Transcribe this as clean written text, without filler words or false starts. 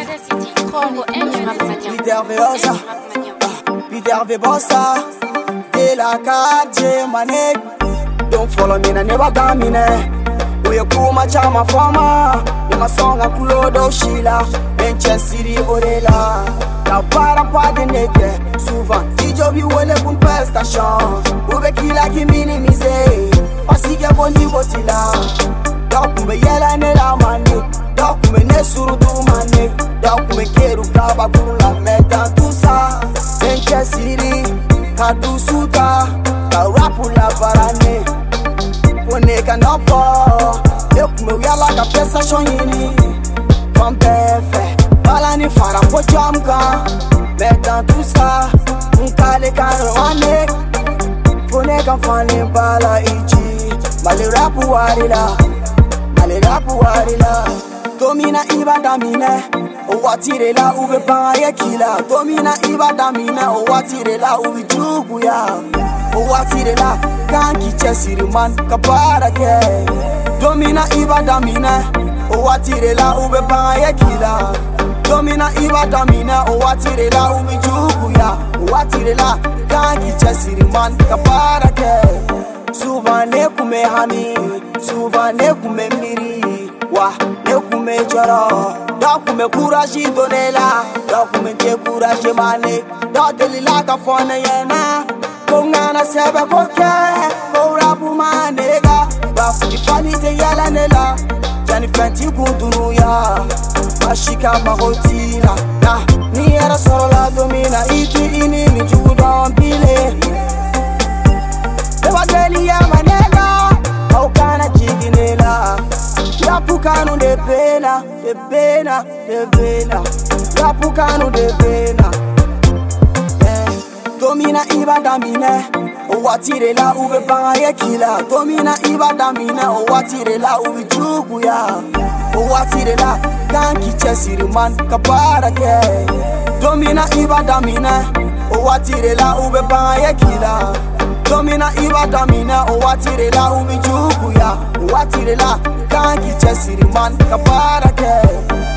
Peter Veosa, Peter Vebosa, de la quartier mané. Don't follow me, I never damine. We a kuma chama forma. My song a kulodo shila. City orela. La para pas de nete. Souvent, si je vis où elle est pour une prestation. Ube kila ki minimiser. Pasi ke bondi botila. Dokume yela ne la mani. Dokume ne suru du mani. Dokume keru kaba kurula. Mais dans tout ça, City, kadu suta. Ka rapu la barane. Pone kanopo. Dokume yala ka pesa shonyini. Kampefe. Balani fara po jamka. Mais dans tout ça, nkale karoane. Pone kan fane bala iji. Male rapu warila. Male rapu warila. Domina iba damine. O watire la ube paye kila. Domina iba damine. O watire la ube jugu ya. O watire la kanki chesiri man kapara ke. Domina iba damine. O watire la ube paye kila. Domina iba damine. O watire la ube jugu ya. O watire la kanki chesiri man kapara ke. Souvent ne kume hani. Souvent ne kume miri. Wa ne kume joro. Da kume courage donner la. Da kume te courage mane. Da delila ka fone yena. Kongana sebe koke. Ko rapu manega. Ba ifani te yala nela. Jani fenti kundunu ya. Mashika mahotila. Na ni era solo la domina. Iti ini mi judo mbile. Ewa deli ya manega. Au kana chiginela. Yapukanu de pena, de pena, de pena. Yapukanu de pena. Domina iba damine. O watire la ube paye kila. Domina iba damine. O watire la ube jugu ya. O watire la kanki chesiri man kapara ke. Domina iba damine. O watire la ube paye kila. Domina iba damine. O watire la ube jugu ya. O watire la kanki chesiri man kapara ke.